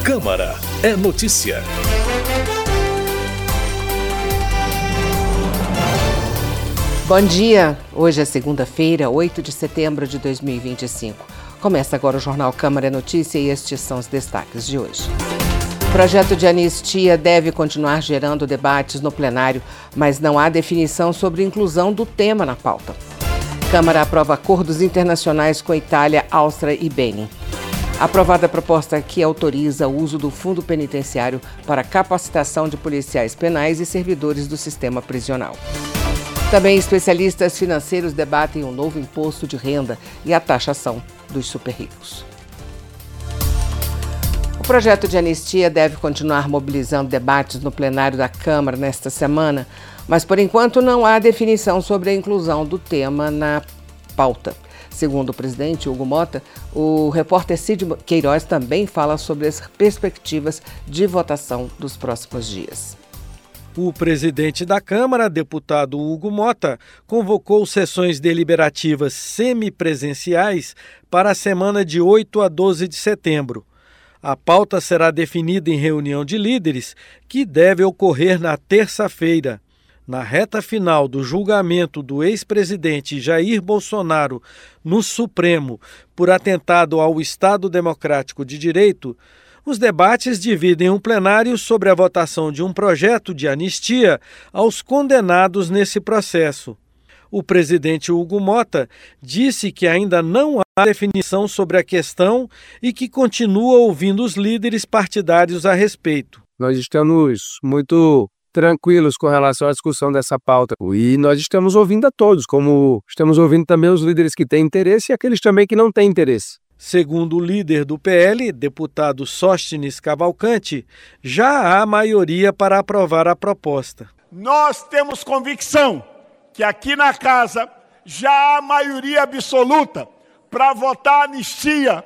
Câmara é notícia. Bom dia, hoje é segunda-feira, 8 de setembro de 2025. Começa agora o Jornal Câmara é Notícia e estes são os destaques de hoje. O projeto de anistia deve continuar gerando debates no plenário, mas não há definição sobre inclusão do tema na pauta. Câmara aprova acordos internacionais com Itália, Áustria e Benin. Aprovada a proposta que autoriza o uso do fundo penitenciário para capacitação de policiais penais e servidores do sistema prisional. Também especialistas financeiros debatem um novo imposto de renda e a taxação dos super-ricos. O projeto de anistia deve continuar mobilizando debates no plenário da Câmara nesta semana, mas por enquanto não há definição sobre a inclusão do tema na pauta. Segundo o presidente Hugo Mota, o repórter Cid Queiroz também fala sobre as perspectivas de votação dos próximos dias. O presidente da Câmara, deputado Hugo Mota, convocou sessões deliberativas semipresenciais para a semana de 8 a 12 de setembro. A pauta será definida em reunião de líderes, que deve ocorrer na terça-feira. Na reta final do julgamento do ex-presidente Jair Bolsonaro no Supremo por atentado ao Estado Democrático de Direito, os debates dividem um plenário sobre a votação de um projeto de anistia aos condenados nesse processo. O presidente Hugo Mota disse que ainda não há definição sobre a questão e que continua ouvindo os líderes partidários a respeito. Nós estamos muito tranquilos com relação à discussão dessa pauta. E nós estamos ouvindo a todos, como estamos ouvindo também os líderes que têm interesse e aqueles também que não têm interesse. Segundo o líder do PL, deputado Sóstenes Cavalcante, já há maioria para aprovar a proposta. Nós temos convicção que aqui na casa já há maioria absoluta para votar anistia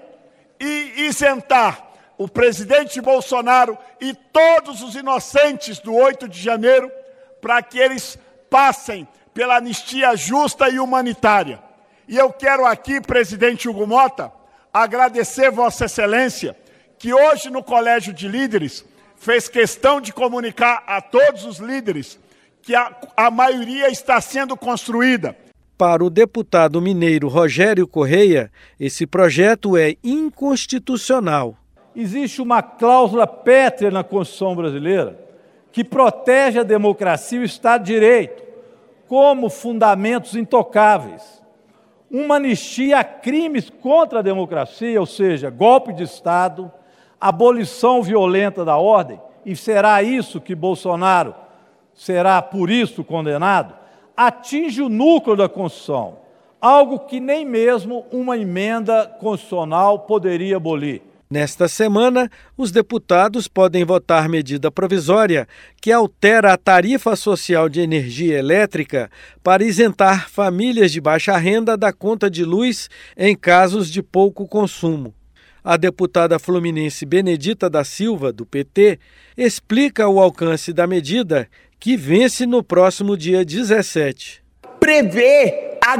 e isentar o presidente Bolsonaro e todos os inocentes do 8 de janeiro para que eles passem pela anistia justa e humanitária. E eu quero aqui, presidente Hugo Mota, agradecer Vossa Excelência, que hoje no Colégio de Líderes fez questão de comunicar a todos os líderes que a maioria está sendo construída. Para o deputado mineiro Rogério Correia, esse projeto é inconstitucional. Existe uma cláusula pétrea na Constituição brasileira que protege a democracia e o Estado de Direito como fundamentos intocáveis. Uma anistia a crimes contra a democracia, ou seja, golpe de Estado, abolição violenta da ordem, e será isso que Bolsonaro será por isso condenado, atinge o núcleo da Constituição, algo que nem mesmo uma emenda constitucional poderia abolir. Nesta semana, os deputados podem votar medida provisória que altera a tarifa social de energia elétrica para isentar famílias de baixa renda da conta de luz em casos de pouco consumo. A deputada fluminense Benedita da Silva, do PT, explica o alcance da medida, que vence no próximo dia 17. Prevê a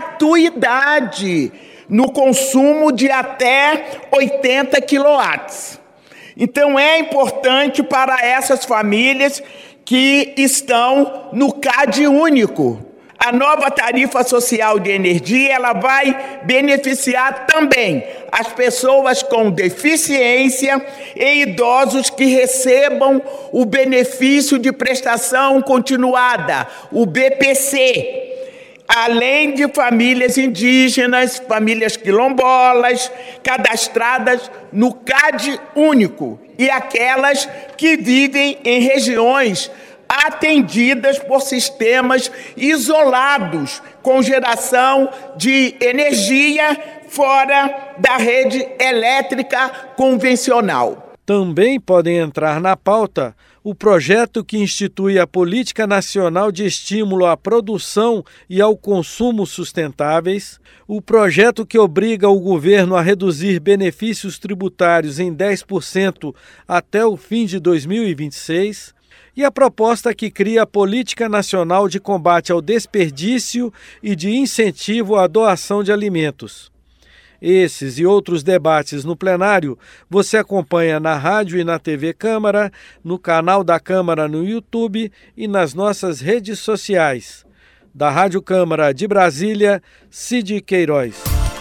gratuidade no consumo de até 80 quilowatts. Então é importante para essas famílias que estão no CAD único. A nova tarifa social de energia, ela vai beneficiar também as pessoas com deficiência e idosos que recebam o benefício de prestação continuada, o BPC. Além de famílias indígenas, famílias quilombolas, cadastradas no CAD único, e aquelas que vivem em regiões atendidas por sistemas isolados, com geração de energia fora da rede elétrica convencional. Também podem entrar na pauta o projeto que institui a Política Nacional de Estímulo à Produção e ao Consumo Sustentáveis, o projeto que obriga o governo a reduzir benefícios tributários em 10% até o fim de 2026, e a proposta que cria a Política Nacional de Combate ao Desperdício e de Incentivo à Doação de Alimentos. Esses e outros debates no plenário você acompanha na rádio e na TV Câmara, no canal da Câmara no YouTube e nas nossas redes sociais. Da Rádio Câmara de Brasília, Cid Queiroz.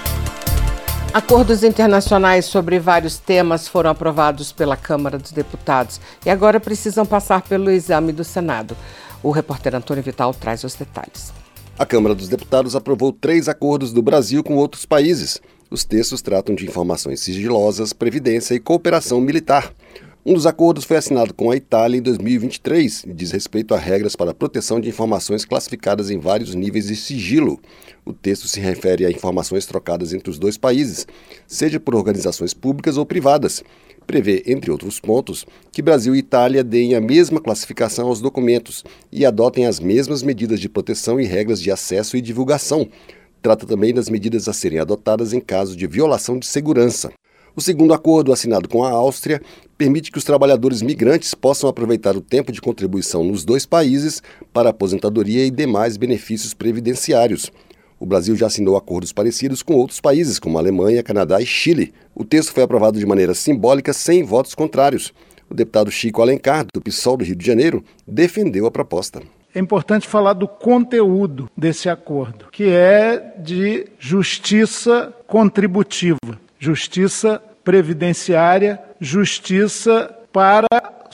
Acordos internacionais sobre vários temas foram aprovados pela Câmara dos Deputados e agora precisam passar pelo exame do Senado. O repórter Antônio Vital traz os detalhes. A Câmara dos Deputados aprovou 3 acordos do Brasil com outros países. Os textos tratam de informações sigilosas, previdência e cooperação militar. Um dos acordos foi assinado com a Itália em 2023 e diz respeito a regras para a proteção de informações classificadas em vários níveis de sigilo. O texto se refere a informações trocadas entre os 2 países, seja por organizações públicas ou privadas. Prevê, entre outros pontos, que Brasil e Itália deem a mesma classificação aos documentos e adotem as mesmas medidas de proteção e regras de acesso e divulgação. Trata também das medidas a serem adotadas em caso de violação de segurança. O segundo acordo, assinado com a Áustria, permite que os trabalhadores migrantes possam aproveitar o tempo de contribuição nos 2 países para aposentadoria e demais benefícios previdenciários. O Brasil já assinou acordos parecidos com outros países, como Alemanha, Canadá e Chile. O texto foi aprovado de maneira simbólica, sem votos contrários. O deputado Chico Alencar, do PSOL do Rio de Janeiro, defendeu a proposta. É importante falar do conteúdo desse acordo, que é de justiça contributiva, justiça previdenciária, justiça para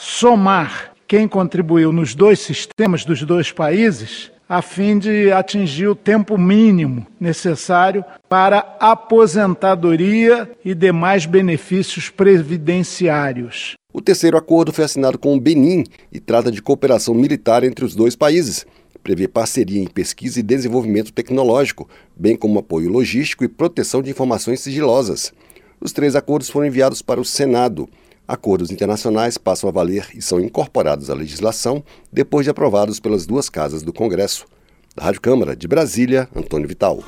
somar quem contribuiu nos 2 sistemas dos 2 países, a fim de atingir o tempo mínimo necessário para aposentadoria e demais benefícios previdenciários. O terceiro acordo foi assinado com o Benin e trata de cooperação militar entre os 2 países. Prevê parceria em pesquisa e desenvolvimento tecnológico, bem como apoio logístico e proteção de informações sigilosas. Os 3 acordos foram enviados para o Senado. Acordos internacionais passam a valer e são incorporados à legislação depois de aprovados pelas 2 casas do Congresso. Da Rádio Câmara de Brasília, Antônio Vital.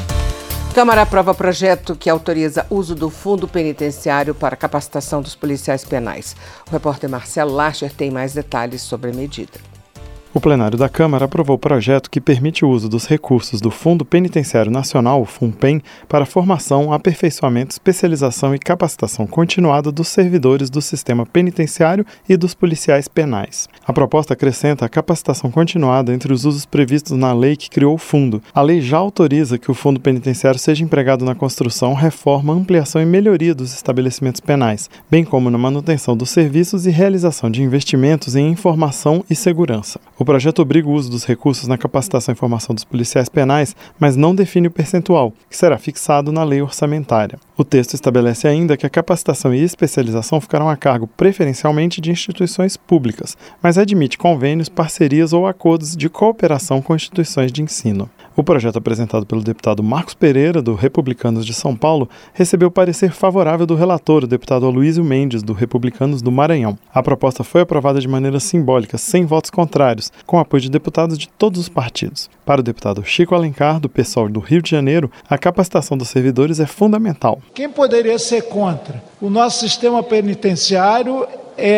Câmara aprova projeto que autoriza uso do fundo penitenciário para capacitação dos policiais penais. O repórter Marcelo Larcher tem mais detalhes sobre a medida. O plenário da Câmara aprovou o projeto que permite o uso dos recursos do Fundo Penitenciário Nacional, o FUNPEN, para formação, aperfeiçoamento, especialização e capacitação continuada dos servidores do sistema penitenciário e dos policiais penais. A proposta acrescenta a capacitação continuada entre os usos previstos na lei que criou o fundo. A lei já autoriza que o Fundo Penitenciário seja empregado na construção, reforma, ampliação e melhoria dos estabelecimentos penais, bem como na manutenção dos serviços e realização de investimentos em informação e segurança. O projeto obriga o uso dos recursos na capacitação e formação dos policiais penais, mas não define o percentual, que será fixado na lei orçamentária. O texto estabelece ainda que a capacitação e especialização ficarão a cargo preferencialmente de instituições públicas, mas admite convênios, parcerias ou acordos de cooperação com instituições de ensino. O projeto apresentado pelo deputado Marcos Pereira, do Republicanos de São Paulo, recebeu parecer favorável do relator, o deputado Aloysio Mendes, do Republicanos do Maranhão. A proposta foi aprovada de maneira simbólica, sem votos contrários, com apoio de deputados de todos os partidos. Para o deputado Chico Alencar, do PSOL do Rio de Janeiro, a capacitação dos servidores é fundamental. Quem poderia ser contra? O nosso sistema penitenciário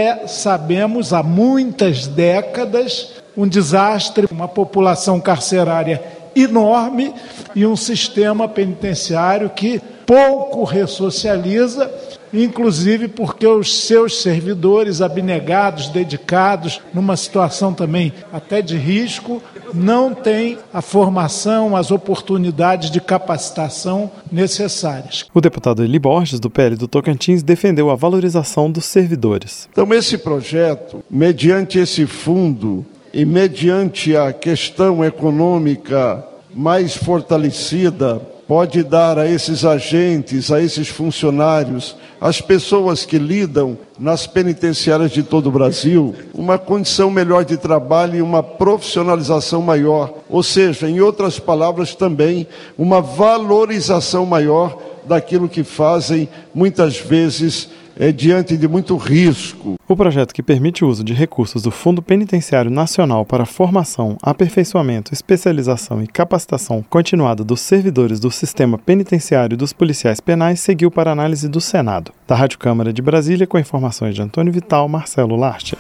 sabemos, há muitas décadas, um desastre, uma população carcerária enorme e um sistema penitenciário que pouco ressocializa, inclusive porque os seus servidores abnegados, dedicados, numa situação também até de risco, não têm a formação, as oportunidades de capacitação necessárias. O deputado Eli Borges, do PL do Tocantins, defendeu a valorização dos servidores. Então, esse projeto, mediante esse fundo e mediante a questão econômica mais fortalecida, pode dar a esses agentes, a esses funcionários, às pessoas que lidam nas penitenciárias de todo o Brasil, uma condição melhor de trabalho e uma profissionalização maior. Ou seja, em outras palavras também, uma valorização maior daquilo que fazem, muitas vezes, diante de muito risco. O projeto que permite o uso de recursos do Fundo Penitenciário Nacional para formação, aperfeiçoamento, especialização e capacitação continuada dos servidores do sistema penitenciário e dos policiais penais seguiu para análise do Senado. Da Rádio Câmara de Brasília, com informações de Antônio Vital, Marcelo Larcher.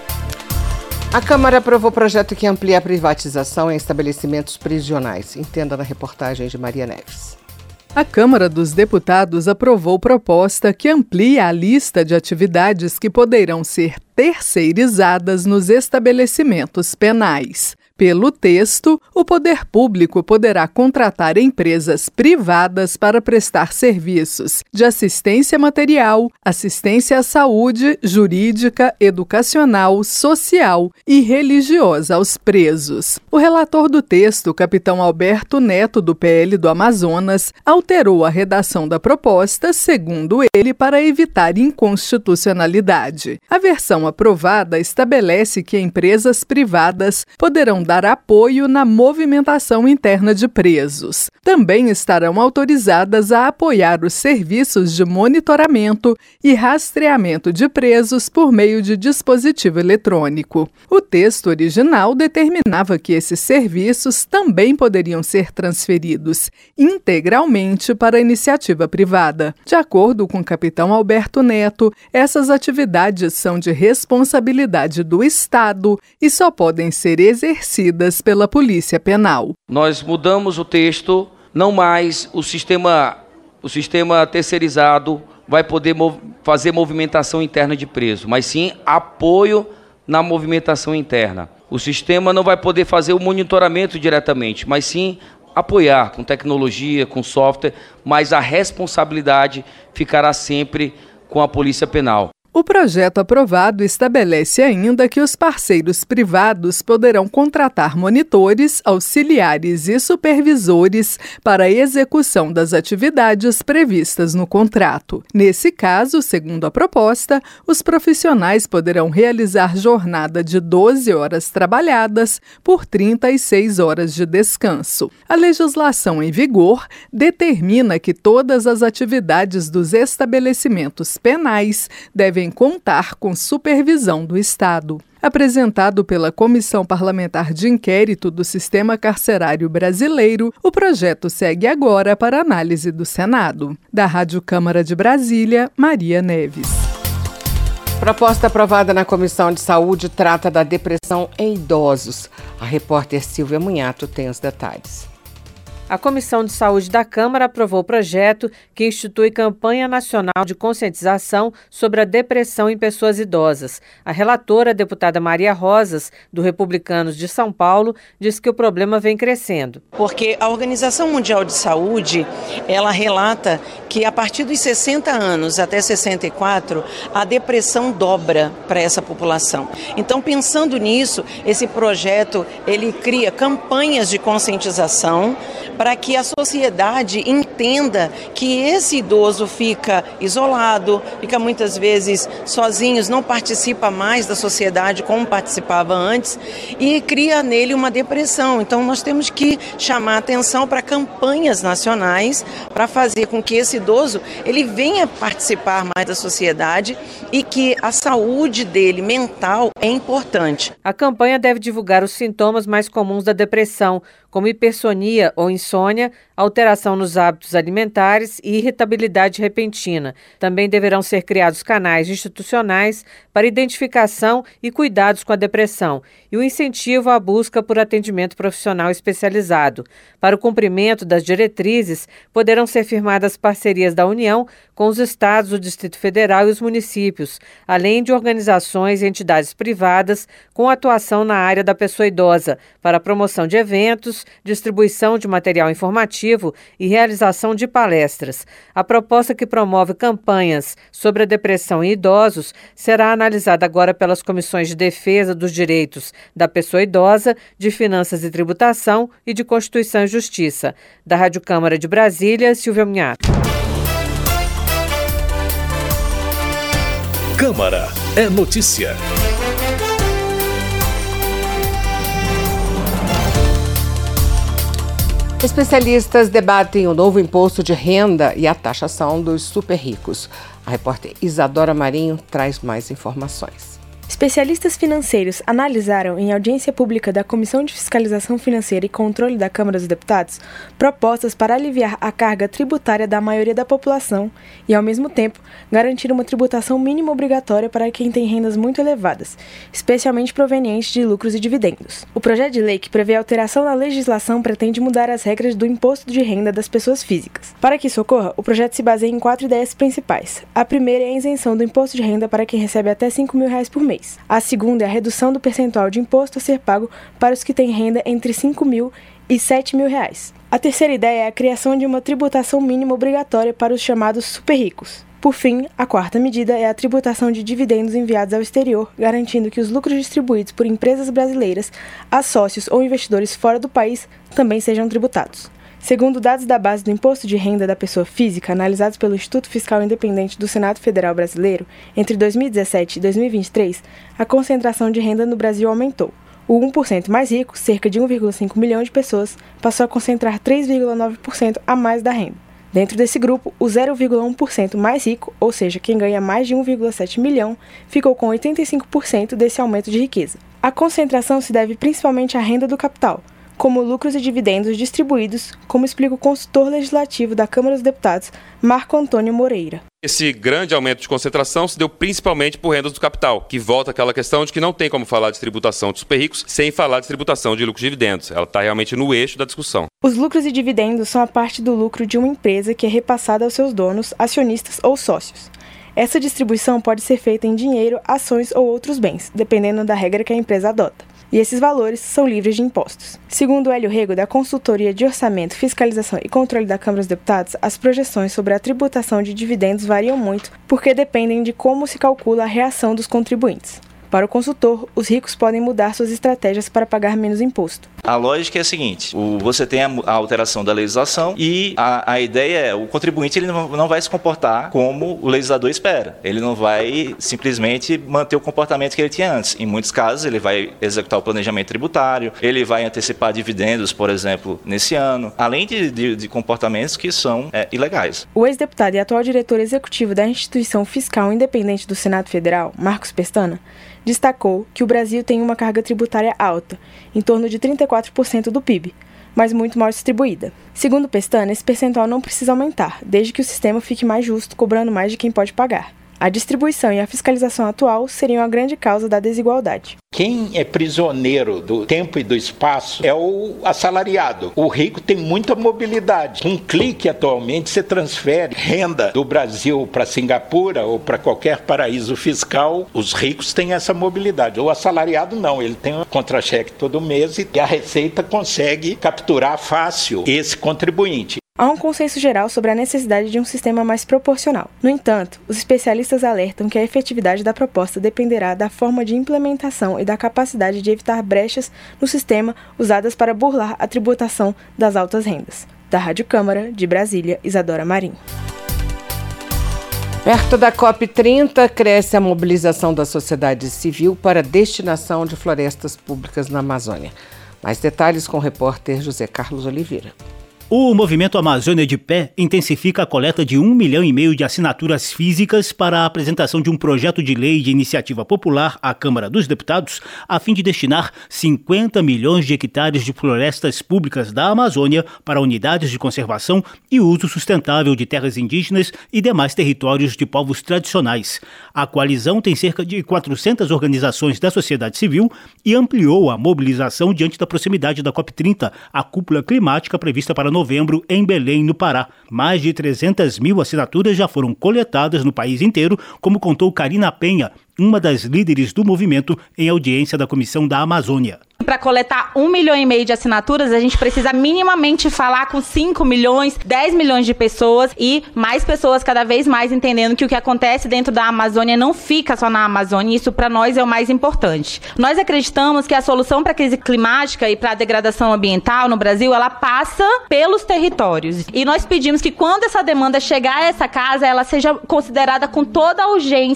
A Câmara aprovou o projeto que amplia a privatização em estabelecimentos prisionais. Entenda na reportagem de Maria Neves. A Câmara dos Deputados aprovou proposta que amplia a lista de atividades que poderão ser terceirizadas nos estabelecimentos penais. Pelo texto, o poder público poderá contratar empresas privadas para prestar serviços de assistência material, assistência à saúde, jurídica, educacional, social e religiosa aos presos. O relator do texto, capitão Alberto Neto, do PL do Amazonas, alterou a redação da proposta, segundo ele, para evitar inconstitucionalidade. A versão aprovada estabelece que empresas privadas poderão dar apoio na movimentação interna de presos. Também estarão autorizadas a apoiar os serviços de monitoramento e rastreamento de presos por meio de dispositivo eletrônico. O texto original determinava que esses serviços também poderiam ser transferidos integralmente para a iniciativa privada. De acordo com o capitão Alberto Neto, essas atividades são de responsabilidade do Estado e só podem ser exercidas pela Polícia Penal. Nós mudamos o texto, não mais o sistema terceirizado vai poder fazer movimentação interna de preso, mas sim apoio na movimentação interna. O sistema não vai poder fazer o monitoramento diretamente, mas sim apoiar com tecnologia, com software, mas a responsabilidade ficará sempre com a Polícia Penal. O projeto aprovado estabelece ainda que os parceiros privados poderão contratar monitores, auxiliares e supervisores para a execução das atividades previstas no contrato. Nesse caso, segundo a proposta, os profissionais poderão realizar jornada de 12 horas trabalhadas por 36 horas de descanso. A legislação em vigor determina que todas as atividades dos estabelecimentos penais devem contar com supervisão do Estado. Apresentado pela Comissão Parlamentar de Inquérito do Sistema Carcerário Brasileiro, o projeto segue agora para análise do Senado. Da Rádio Câmara de Brasília, Maria Neves. Proposta aprovada na Comissão de Saúde trata da depressão em idosos. A repórter Silvia Munhato tem os detalhes. A Comissão de Saúde da Câmara aprovou o projeto que institui campanha nacional de conscientização sobre a depressão em pessoas idosas. A relatora, a deputada Maria Rosas, do Republicanos de São Paulo, diz que o problema vem crescendo. Porque a Organização Mundial de Saúde, ela relata que a partir dos 60 anos até 64, a depressão dobra para essa população. Então, pensando nisso, esse projeto, ele cria campanhas de conscientização para que a sociedade entenda que esse idoso fica isolado, fica muitas vezes sozinho, não participa mais da sociedade como participava antes e cria nele uma depressão. Então nós temos que chamar atenção para campanhas nacionais para fazer com que esse idoso ele venha participar mais da sociedade e que a saúde dele mental é importante. A campanha deve divulgar os sintomas mais comuns da depressão, como hipersonia ou insônia, alteração nos hábitos alimentares e irritabilidade repentina. Também deverão ser criados canais institucionais para identificação e cuidados com a depressão e o incentivo à busca por atendimento profissional especializado. Para o cumprimento das diretrizes, poderão ser firmadas parcerias da União com os estados, o Distrito Federal e os municípios, além de organizações e entidades privadas com atuação na área da pessoa idosa, para a promoção de eventos, distribuição de material informativo e realização de palestras. A proposta que promove campanhas sobre a depressão em idosos será analisada agora pelas comissões de defesa dos direitos da pessoa idosa, de finanças e tributação e de Constituição e Justiça. Da Rádio Câmara de Brasília, Silvia Munhato. Câmara é notícia. Especialistas debatem o novo imposto de renda e a taxação dos super ricos. A repórter Isadora Marinho traz mais informações. Especialistas financeiros analisaram em audiência pública da Comissão de Fiscalização Financeira e Controle da Câmara dos Deputados propostas para aliviar a carga tributária da maioria da população e, ao mesmo tempo, garantir uma tributação mínima obrigatória para quem tem rendas muito elevadas, especialmente provenientes de lucros e dividendos. O projeto de lei que prevê alteração na legislação pretende mudar as regras do imposto de renda das pessoas físicas. Para que isso ocorra, o projeto se baseia em 4 ideias principais. A primeira é a isenção do imposto de renda para quem recebe até R$5.000 por mês. A segunda é a redução do percentual de imposto a ser pago para os que têm renda entre R$5.000 e R$7.000. A terceira ideia é a criação de uma tributação mínima obrigatória para os chamados super ricos. Por fim, a quarta medida é a tributação de dividendos enviados ao exterior, garantindo que os lucros distribuídos por empresas brasileiras a sócios ou investidores fora do país também sejam tributados. Segundo dados da base do Imposto de Renda da Pessoa Física, analisados pelo Instituto Fiscal Independente do Senado Federal Brasileiro, entre 2017 e 2023, a concentração de renda no Brasil aumentou. O 1% mais rico, cerca de 1,5 milhão de pessoas, passou a concentrar 3,9% a mais da renda. Dentro desse grupo, o 0,1% mais rico, ou seja, quem ganha mais de 1,7 milhão, ficou com 85% desse aumento de riqueza. A concentração se deve principalmente à renda do capital, como lucros e dividendos distribuídos, como explica o consultor legislativo da Câmara dos Deputados, Marco Antônio Moreira. Esse grande aumento de concentração se deu principalmente por rendas do capital, que volta àquela questão de que não tem como falar de tributação de super ricos sem falar de tributação de lucros e dividendos. Ela está realmente no eixo da discussão. Os lucros e dividendos são a parte do lucro de uma empresa que é repassada aos seus donos, acionistas ou sócios. Essa distribuição pode ser feita em dinheiro, ações ou outros bens, dependendo da regra que a empresa adota. E esses valores são livres de impostos. Segundo Hélio Rego, da Consultoria de Orçamento, Fiscalização e Controle da Câmara dos Deputados, as projeções sobre a tributação de dividendos variam muito porque dependem de como se calcula a reação dos contribuintes. Para o consultor, os ricos podem mudar suas estratégias para pagar menos imposto. A lógica é a seguinte, você tem a alteração da legislação e a ideia é, o contribuinte ele não vai se comportar como o legislador espera. Ele não vai simplesmente manter o comportamento que ele tinha antes. Em muitos casos, ele vai executar o planejamento tributário, ele vai antecipar dividendos, por exemplo, nesse ano, além de comportamentos que são ilegais. O ex-deputado e atual diretor executivo da Instituição Fiscal Independente do Senado Federal, Marcos Pestana, destacou que o Brasil tem uma carga tributária alta, em torno de 34% do PIB, mas muito mal distribuída. Segundo Pestana, esse percentual não precisa aumentar, desde que o sistema fique mais justo, cobrando mais de quem pode pagar. A distribuição e a fiscalização atual seriam a grande causa da desigualdade. Quem é prisioneiro do tempo e do espaço é o assalariado. O rico tem muita mobilidade. Com um clique, atualmente, você transfere renda do Brasil para Singapura ou para qualquer paraíso fiscal. Os ricos têm essa mobilidade. O assalariado não, ele tem um contra-cheque todo mês e a Receita consegue capturar fácil esse contribuinte. Há um consenso geral sobre a necessidade de um sistema mais proporcional. No entanto, os especialistas alertam que a efetividade da proposta dependerá da forma de implementação e da capacidade de evitar brechas no sistema usadas para burlar a tributação das altas rendas. Da Rádio Câmara, de Brasília, Isadora Marinho. Perto da COP30, cresce a mobilização da sociedade civil para a destinação de florestas públicas na Amazônia. Mais detalhes com o repórter José Carlos Oliveira. O Movimento Amazônia de Pé intensifica a coleta de 1,5 milhão de assinaturas físicas para a apresentação de um projeto de lei de iniciativa popular à Câmara dos Deputados, a fim de destinar 50 milhões de hectares de florestas públicas da Amazônia para unidades de conservação e uso sustentável de terras indígenas e demais territórios de povos tradicionais. A coalizão tem cerca de 400 organizações da sociedade civil e ampliou a mobilização diante da proximidade da COP30, a cúpula climática prevista para novembro em Belém, no Pará. Mais de 300 mil assinaturas já foram coletadas no país inteiro, como contou Karina Penha, uma das líderes do movimento, em audiência da Comissão da Amazônia. Para coletar 1,5 milhão de assinaturas, a gente precisa minimamente falar com 5 milhões, 10 milhões de pessoas e mais pessoas cada vez mais entendendo que o que acontece dentro da Amazônia não fica só na Amazônia, e isso para nós é o mais importante. Nós acreditamos que a solução para a crise climática e para a degradação ambiental no Brasil, ela passa pelos territórios. E nós pedimos que quando essa demanda chegar a essa casa, ela seja considerada com toda a urgência.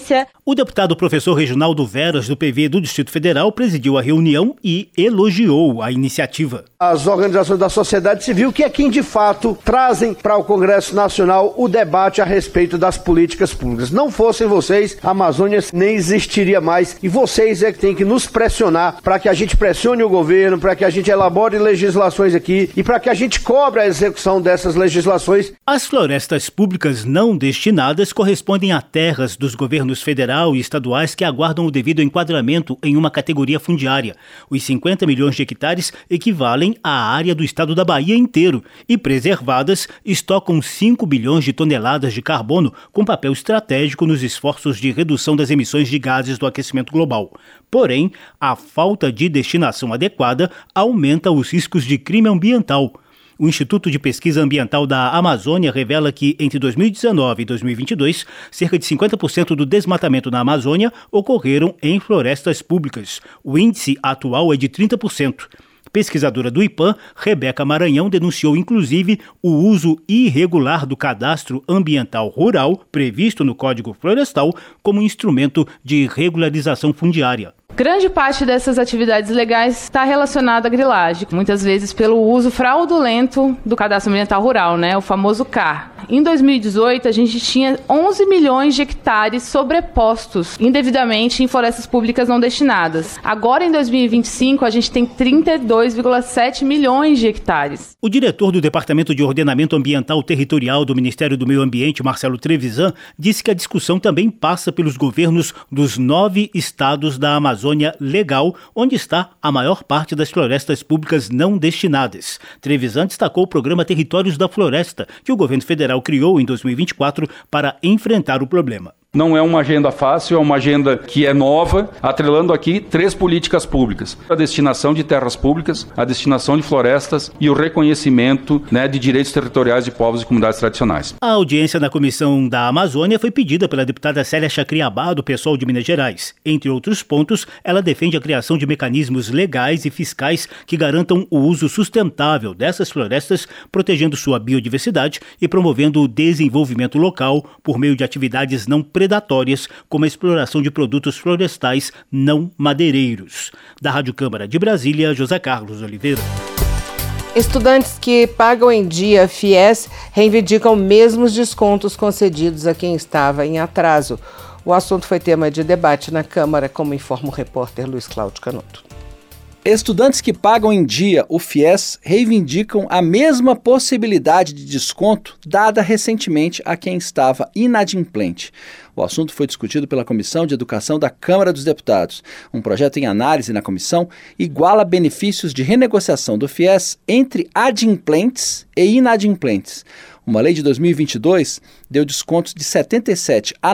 O deputado professor Reginaldo Veras, do PV do Distrito Federal, presidiu a reunião e elogiou a iniciativa. As organizações da sociedade civil que é quem, de fato, trazem para o Congresso Nacional o debate a respeito das políticas públicas. Não fossem vocês, a Amazônia nem existiria mais. E vocês é que têm que nos pressionar para que a gente pressione o governo, para que a gente elabore legislações aqui e para que a gente cobre a execução dessas legislações. As florestas públicas não destinadas correspondem a terras dos governos federal e estaduais que aguardam o devido enquadramento em uma categoria fundiária. Os 50 milhões de hectares equivalem à área do estado da Bahia inteiro e, preservadas, estocam 5 bilhões de toneladas de carbono com papel estratégico nos esforços de redução das emissões de gases do aquecimento global. Porém, a falta de destinação adequada aumenta os riscos de crime ambiental. O Instituto de Pesquisa Ambiental da Amazônia revela que, entre 2019 e 2022, cerca de 50% do desmatamento na Amazônia ocorreram em florestas públicas. O índice atual é de 30%. Pesquisadora do IPAM, Rebeca Maranhão, denunciou inclusive o uso irregular do cadastro ambiental rural previsto no Código Florestal como instrumento de regularização fundiária. Grande parte dessas atividades legais está relacionada à grilagem, muitas vezes pelo uso fraudulento do cadastro ambiental rural, o famoso CAR. Em 2018, a gente tinha 11 milhões de hectares sobrepostos indevidamente em florestas públicas não destinadas. Agora, em 2025, a gente tem 32,7 milhões de hectares. O diretor do Departamento de Ordenamento Ambiental Territorial do Ministério do Meio Ambiente, Marcelo Trevisan, disse que a discussão também passa pelos governos dos 9 estados da Amazônia Legal, onde está a maior parte das florestas públicas não destinadas. Trevisan destacou o programa Territórios da Floresta, que o governo federal criou em 2024 para enfrentar o problema. Não é uma agenda fácil, é uma agenda que é nova, atrelando aqui 3 políticas públicas. A destinação de terras públicas, a destinação de florestas e o reconhecimento de direitos territoriais de povos e comunidades tradicionais. A audiência na Comissão da Amazônia foi pedida pela deputada Célia Chacriabá, do PSOL de Minas Gerais. Entre outros pontos, ela defende a criação de mecanismos legais e fiscais que garantam o uso sustentável dessas florestas, protegendo sua biodiversidade e promovendo o desenvolvimento local por meio de atividades não predatórias, como a exploração de produtos florestais não madeireiros. Da Rádio Câmara de Brasília, José Carlos Oliveira. Estudantes que pagam em dia FIES reivindicam mesmos descontos concedidos a quem estava em atraso. O assunto foi tema de debate na Câmara, como informa o repórter Luiz Cláudio Canuto. Estudantes que pagam em dia o FIES reivindicam a mesma possibilidade de desconto dada recentemente a quem estava inadimplente. O assunto foi discutido pela Comissão de Educação da Câmara dos Deputados. Um projeto em análise na comissão iguala benefícios de renegociação do FIES entre adimplentes e inadimplentes. Uma lei de 2022 deu descontos de 77% a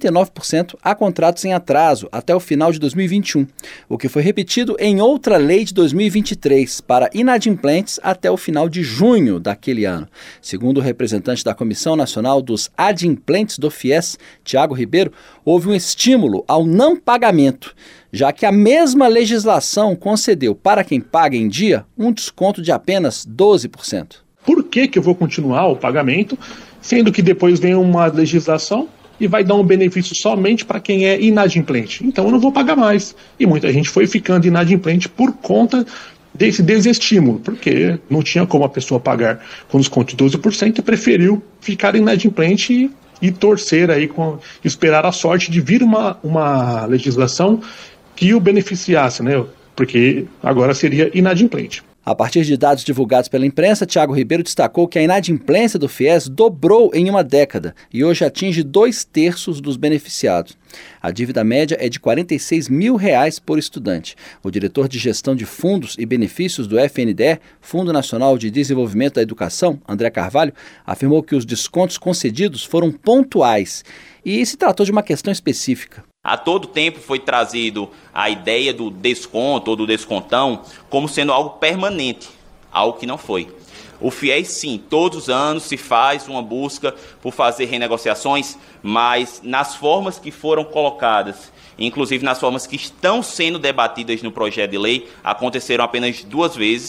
99% a contratos em atraso até o final de 2021, o que foi repetido em outra lei de 2023 para inadimplentes até o final de junho daquele ano. Segundo o representante da Comissão Nacional dos Adimplentes do FIES, Tiago Ribeiro, houve um estímulo ao não pagamento, já que a mesma legislação concedeu para quem paga em dia um desconto de apenas 12%. Por que eu vou continuar o pagamento, sendo que depois vem uma legislação e vai dar um benefício somente para quem é inadimplente? Então eu não vou pagar mais. E muita gente foi ficando inadimplente por conta desse desestímulo, porque não tinha como a pessoa pagar com desconto de 12% e preferiu ficar inadimplente e torcer aí, esperar a sorte de vir uma legislação que o beneficiasse, porque agora seria inadimplente. A partir de dados divulgados pela imprensa, Tiago Ribeiro destacou que a inadimplência do FIES dobrou em uma década e hoje atinge 2/3 dos beneficiados. A dívida média é de R$ 46 mil por estudante. O diretor de gestão de fundos e benefícios do FNDE, Fundo Nacional de Desenvolvimento da Educação, André Carvalho, afirmou que os descontos concedidos foram pontuais e se tratou de uma questão específica. A todo tempo foi trazido a ideia do desconto ou do descontão como sendo algo permanente, algo que não foi. O FIES, sim, todos os anos se faz uma busca por fazer renegociações, mas nas formas que foram colocadas, inclusive nas formas que estão sendo debatidas no projeto de lei, aconteceram apenas 2 vezes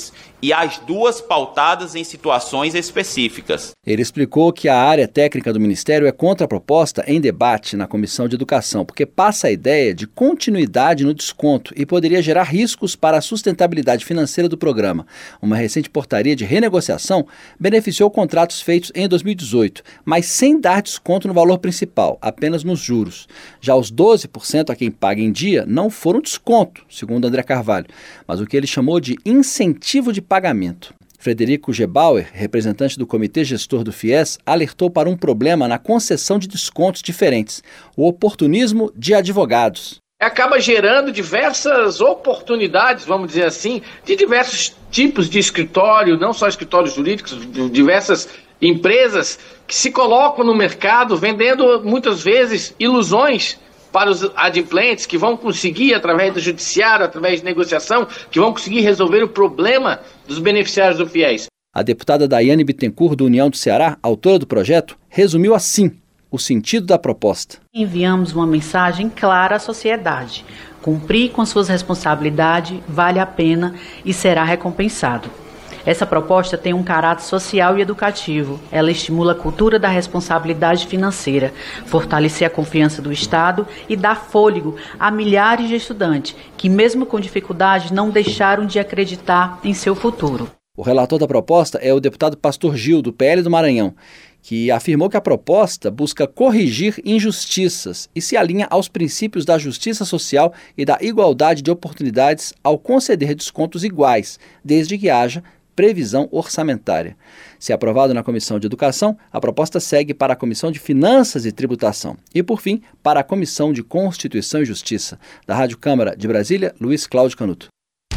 e as duas pautadas em situações específicas. Ele explicou que a área técnica do Ministério é contra a proposta em debate na Comissão de Educação, porque passa a ideia de continuidade no desconto e poderia gerar riscos para a sustentabilidade financeira do programa. Uma recente portaria de renegociação beneficiou contratos feitos em 2018, mas sem dar desconto no valor principal, apenas nos juros. Já os 12% a quem paga em dia não foram desconto, segundo André Carvalho, mas o que ele chamou de incentivo de pagamento. Frederico Gebauer, representante do Comitê Gestor do FIES, alertou para um problema na concessão de descontos diferentes, o oportunismo de advogados. Acaba gerando diversas oportunidades, vamos dizer assim, de diversos tipos de escritório, não só escritórios jurídicos, de diversas empresas que se colocam no mercado vendendo muitas vezes ilusões para os adimplentes que vão conseguir, através do judiciário, através de negociação, que vão conseguir resolver o problema dos beneficiários do FIES. A deputada Daiane Bittencourt, do União do Ceará, autora do projeto, resumiu assim o sentido da proposta. Enviamos uma mensagem clara à sociedade. Cumprir com suas responsabilidades vale a pena e será recompensado. Essa proposta tem um caráter social e educativo. Ela estimula a cultura da responsabilidade financeira, fortalecer a confiança do Estado e dá fôlego a milhares de estudantes que, mesmo com dificuldade, não deixaram de acreditar em seu futuro. O relator da proposta é o deputado Pastor Gil, do PL do Maranhão, que afirmou que a proposta busca corrigir injustiças e se alinha aos princípios da justiça social e da igualdade de oportunidades ao conceder descontos iguais, desde que haja previsão orçamentária. Se aprovado na Comissão de Educação, a proposta segue para a Comissão de Finanças e Tributação e, por fim, para a Comissão de Constituição e Justiça. Da Rádio Câmara de Brasília, Luiz Cláudio Canuto.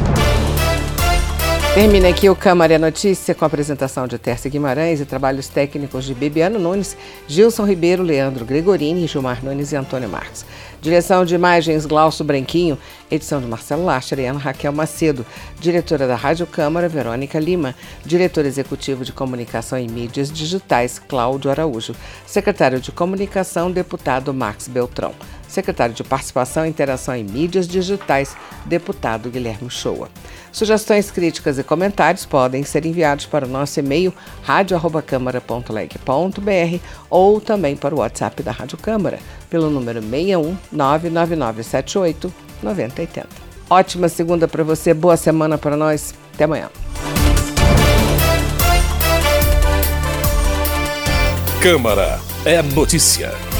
Termina aqui o Câmara é Notícia com a apresentação de Tércia Guimarães e trabalhos técnicos de Bibiano Nunes, Gilson Ribeiro, Leandro Gregorini, Gilmar Nunes e Antônio Marcos. Direção de imagens Glaucio Branquinho, edição de Marcelo Lacher e Ana Raquel Macedo, diretora da Rádio Câmara, Verônica Lima, diretor executivo de Comunicação e Mídias Digitais, Cláudio Araújo, secretário de Comunicação, deputado Max Beltrão, secretário de Participação, Interação e Mídias Digitais, deputado Guilherme Shoa. Sugestões, críticas e comentários podem ser enviados para o nosso e-mail radio@câmara.leg.br ou também para o WhatsApp da Rádio Câmara, pelo número 61 99978 9080. Ótima segunda para você, boa semana para nós. Até amanhã. Câmara é Notícia.